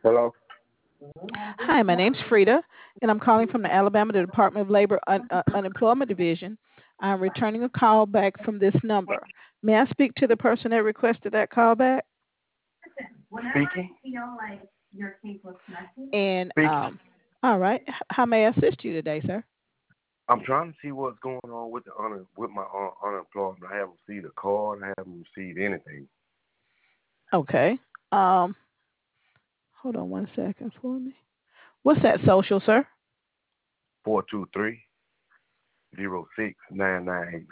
Hello? Hi, my name's Frida, and I'm calling from the Alabama Department of Labor Unemployment Division. I'm returning a call back from this number. May I speak to the person that requested that call back? Speaking? And Speaking. all right, how may I assist you today, sir? I'm trying to see what's going on with with my unemployment. I haven't received a card. I haven't received anything. Okay. Um, Hold on one second for me. What's that social, sir? 423-06-9989.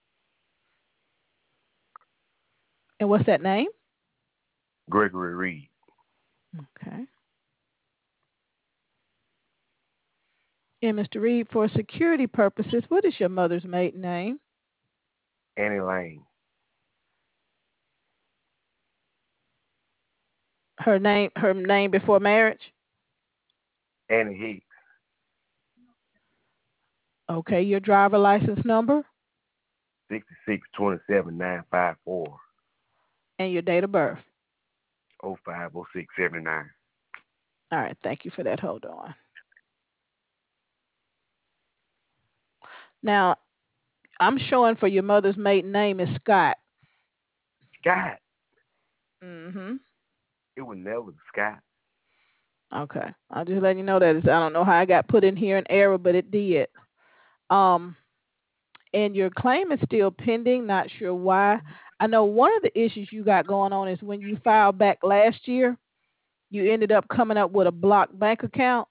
And what's that name? Gregory Reed. Okay. And Mr. Reed, for security purposes, what is your mother's maiden name? Annie Lane. Her name before marriage? Annie Hicks. Okay, your driver license number 6627-954. and your date of birth. 050679. All right, thank you for that. Hold on. Now, I'm showing for your mother's maiden name is Scott. Scott. Mm-hmm. It was never Scott. Okay. I'll just let you know that I don't know how I got put in here in error, but it did. Um, and your claim is still pending. Not sure why. I know one of the issues you got going on is when you filed back last year, you ended up coming up with a blocked bank account.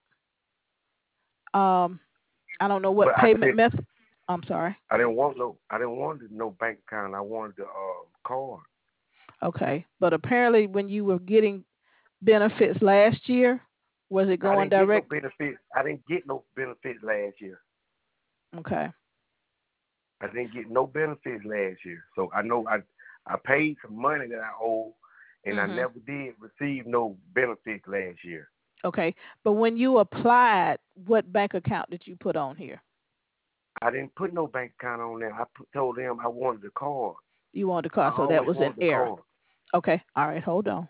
Um, I don't know what But I payment said method. I'm sorry. I didn't want no bank account. I wanted the card. Okay, but apparently when you were getting benefits last year, was it I going didn't get no direct? benefits. I didn't get no benefits last year. Okay. I didn't get no benefits last year. So I know I paid some money that I owe, and I Mhm. never did receive no benefits last year. Okay, but when you applied, what bank account did you put on here? I didn't put no bank account on there. Told them I wanted the card. You wanted the I card, so that always was an wanted the error. card Okay. All right. Hold on.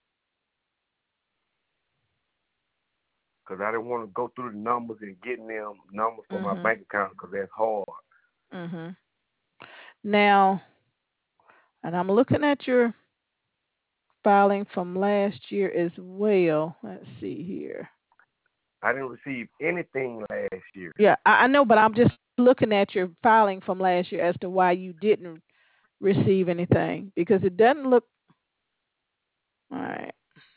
because I didn't want to go through the numbers and getting them numbers for my Mhm. bank account because that's hard. Mhm. Now, and I'm looking at your filing from last year as well. Let's see here. I didn't receive anything last year. Yeah, I know, but I'm just looking at your filing from last year as to why you didn't receive anything because it doesn't look. All right.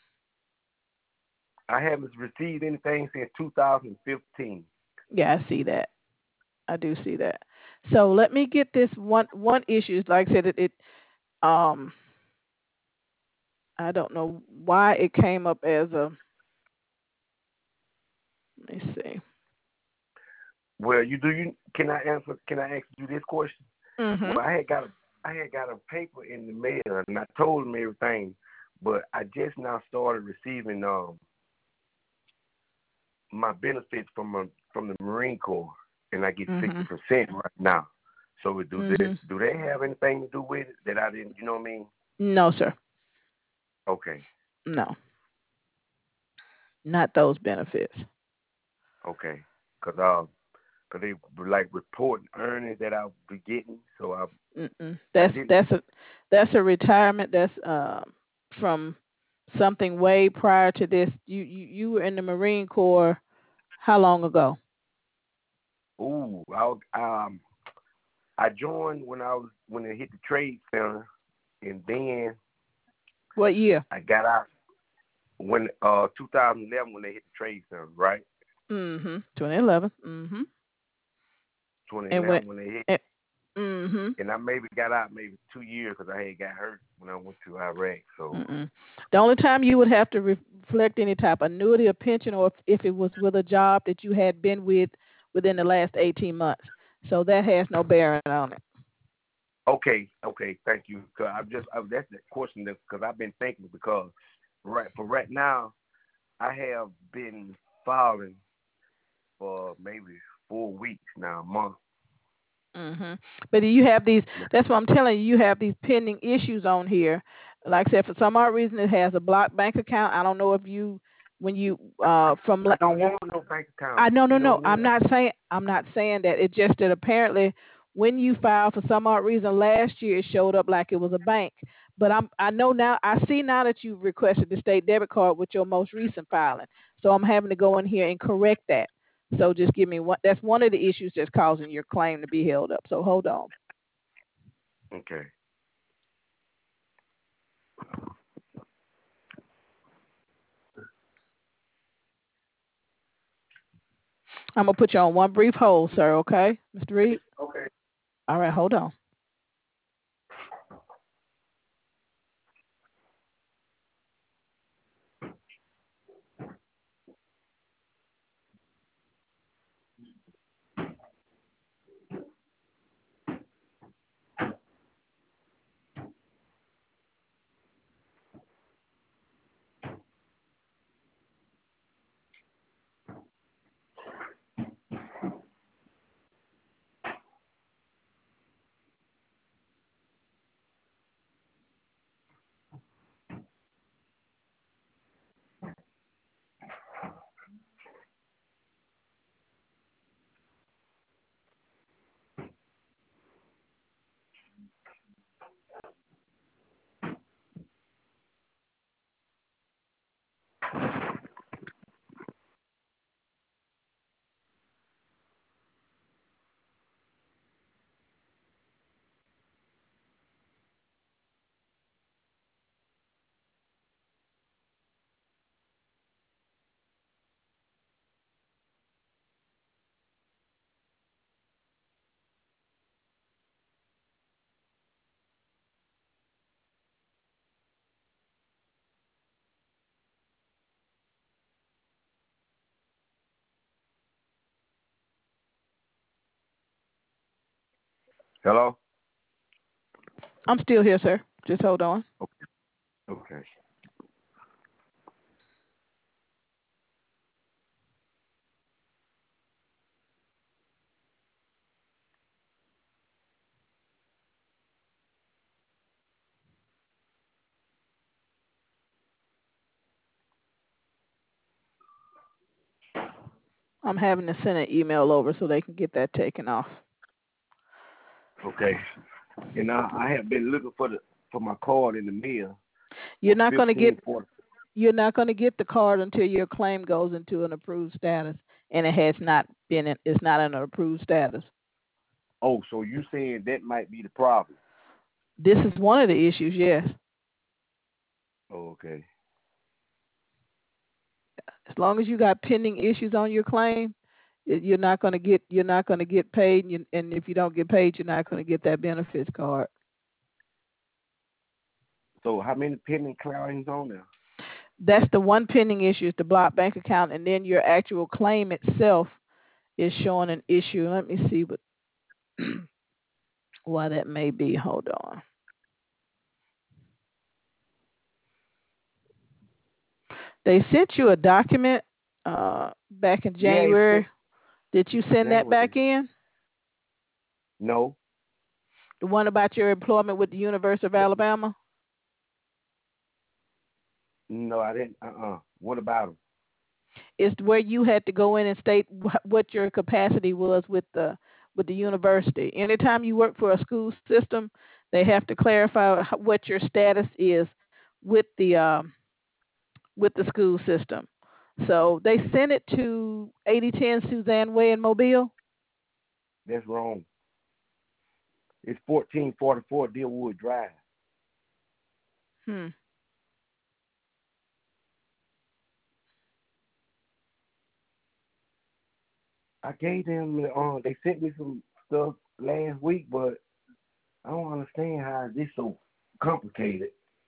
I haven't received anything since 2015. Yeah, I see that. I do see that. So let me get this one issue. Like I said, um I don't know why it came up as a. Let me see. Well, you can I answer? Can I ask you this question? Mhm. Well, I had got a paper in the mail, and I told them everything, but I just now started receiving my benefits from the Marine Corps, and I get Mhm. 60% right now. So Mhm. do they have anything to do with it that I didn't? You know what I mean? No, sir. Okay, No, not those benefits. okay, cause they like reporting earnings that I'll be getting, so Mm-mm. I That's didn't. that's a that's a retirement. That's from something way prior to this. You were in the Marine Corps how long ago? Ooh, I joined when it hit the trade center, and then What year? I got out when 2011 when they hit the trade center, right? 2011. Mhm. And when 2011 when they hit, eh, mhm. and I maybe got out maybe 2 years because I had got hurt when I went to Iraq. So Mm-mm. The only time you would have to reflect any type of annuity or pension, or if it was with a job that you had been with within the last 18 months. So that has no bearing on it. okay, thank you. Cause that's the question because I've been thinking because right now I have been filing for maybe 4 weeks now, a month. But you have these. That's what I'm telling you. You have these pending issues on here. Like I said, for some odd reason, it has a blocked bank account. I don't know if you when you from. I don't want no bank account. I no You no know no. what I mean? I'm not saying that. It's just that apparently when you filed for some odd reason last year, it showed up like it was a bank. But I know now. I see now that you've requested the state debit card with your most recent filing. So I'm having to go in here and correct that. So just give me one. That's one of the issues that's causing your claim to be held up. So hold on. Okay. I'm gonna put you on one brief hold, sir. Okay, Mr. Reed. Okay. All right, hold on. Hello. I'm still here, sir. Just hold on. Okay. I'm having to send an email over so they can get that taken off. Okay. And I have been looking for my card in the mail. You're not going to get 1540. you're not going to get the card until your claim goes into an approved status, and it has not been. It's not in an approved status. Oh, so you saying that might be the problem? This is one of the issues. Yes. Oh, okay. As long as you got pending issues on your claim, you're not going to get paid, and if you don't get paid, you're not going to get that benefits card. So how many pending claims on there? That's the one pending issue is the blocked bank account, and then your actual claim itself is showing an issue. Let me see what why that may be. Hold on. They sent you a document back in Yeah, it's January. Did you send that January. back in? No. The one about your employment with the University of Alabama? No, I didn't. What about them? It's where you had to go in and state what your capacity was with the university. Anytime you work for a school system, they have to clarify what your status is with the school system. So they sent it to 8010 Suzanne Way in Mobile. That's wrong. It's 1444 Deerwood Drive. Hmm. I gave them. They sent me some stuff last week, but I don't understand how this so complicated.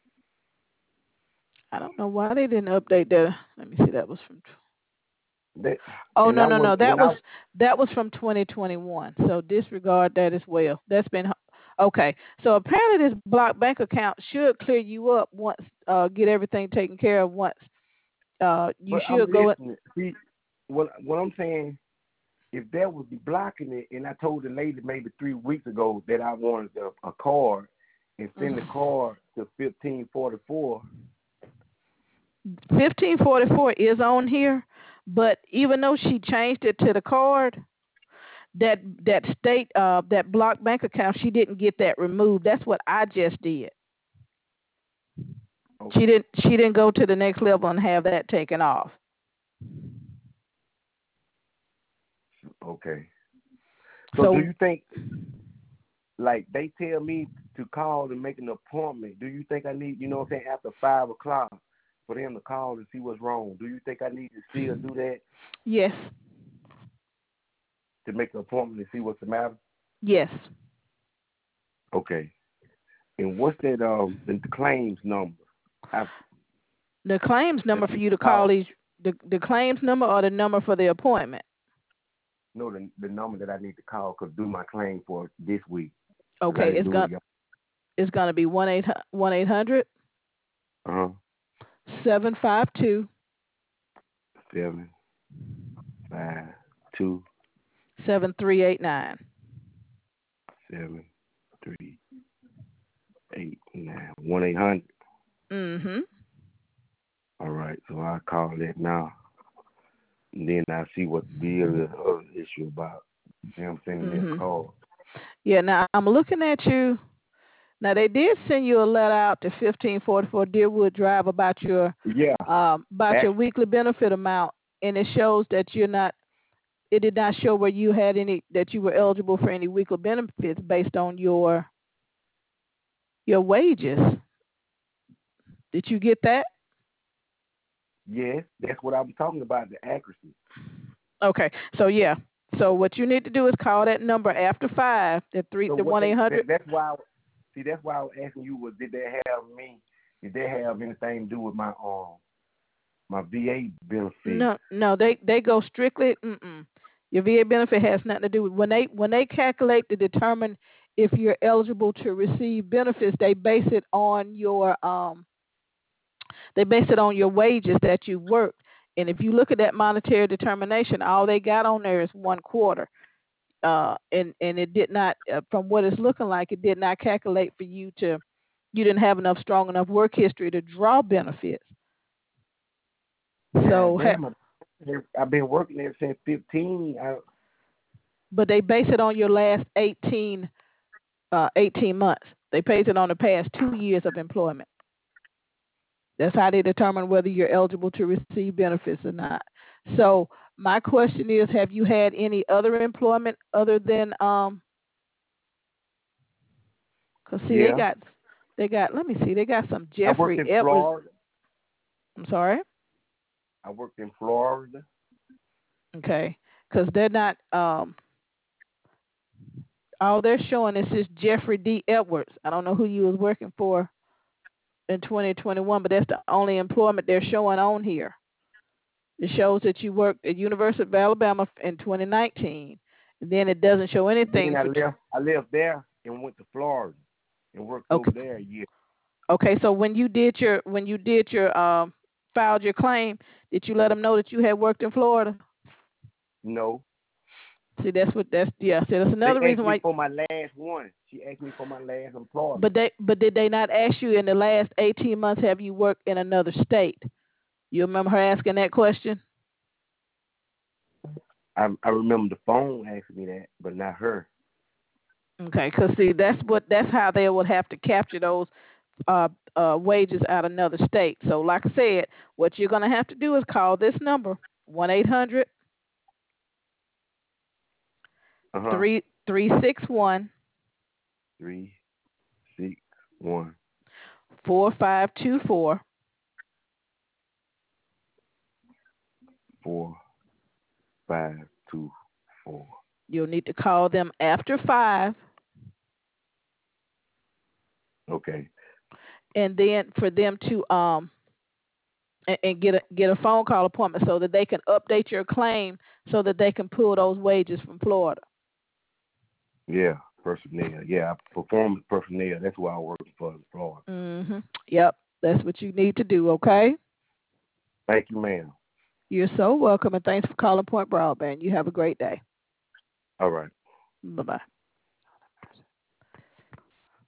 I don't know why they didn't update that. Let me see. That was from. That, Oh and no I no no. want when I That was from 2021. So disregard that as well. That's been okay. So apparently this blocked bank account should clear you up once get everything taken care of once you but I'm should go. listening. See, what I'm saying, if that was blocking it, and I told the lady maybe 3 weeks ago that I wanted a card and send the card to 1544, 1544 is on here, but even though she changed it to the card, that state that blocked bank account, she didn't get that removed. That's what I just did. Okay. She didn't go to the next level and have that taken off. Okay. So do you think, like they tell me to call and make an appointment, do you think I need, you know what I'm saying, after 5 o'clock for them to call and see what's wrong? Do you think I need to still do that? Yes. To make an appointment and see what's the matter? Yes. Okay. And what's that, the claims number? The claims number for you to call these, the claims number or the number for the appointment? No, the number that I need to call because do my claim for this week. Okay, it's gonna be 1-800 752 752 7389. 7389. 1-800. Mhm. All right, so I'll call that now. And then I see what the bill is other issue about. You know what I'm saying? That call. Yeah, now I'm looking at you. Now they did send you a letter out to 1544 Deerwood Drive about your your weekly benefit amount, and it shows that you're not. It did not show where you had any that you were eligible for any weekly benefits based on your wages. Did you get that? Yes, that's what I was talking about, the accuracy. Okay, so yeah. So what you need to do is call that number after 5, the 1-800. That's why I was asking you, did they have anything to do with my my VA benefit? No, they go strictly. Your VA benefit has nothing to do with when they calculate to determine if you're eligible to receive benefits. They base it on your wages that you worked. And if you look at that monetary determination, all they got on there is 1 quarter. And it did not, from what it's looking like, it did not calculate for you to. You didn't have strong enough work history to draw benefits. So I've been working there since 15. But they base it on your last 18 months. They base it on the past 2 years of employment. That's how they determine whether you're eligible to receive benefits or not. So my question is, have you had any other employment other than because they got let me see, they got some Jeffrey Edwards. Florida. I'm sorry? I worked in Florida. Okay, because they're not all they're showing is this Jeffrey D. Edwards. I don't know who you was working for in 2021, but that's the only employment they're showing on here. It shows that you worked at University of Alabama in 2019. And then it doesn't show anything. Then I left there and went to Florida and worked over there a year. Okay, so when you did your filed your claim, did you let them know that you had worked in Florida? No. See, that's another reason why. For my last one, she asked me for my last employment. But did they not ask you in the last 18 months have you worked in another state? You remember her asking that question? I remember the phone asking me that, but not her. Okay, because see, that's how they would have to capture those wages out of another state. So, like I said, what you're going to have to do is call this number 1-800 361 4524 4524. You'll need to call them after 5. Okay. And then for them to and get a phone call appointment so that they can update your claim so that they can pull those wages from Florida. Yeah, personnel. Yeah, performance personnel. That's why I work for in Florida. Mhm. Yep, that's what you need to do. Okay. Thank you, ma'am. You're so welcome, and thanks for calling Point Broadband. You have a great day. All right. Bye-bye.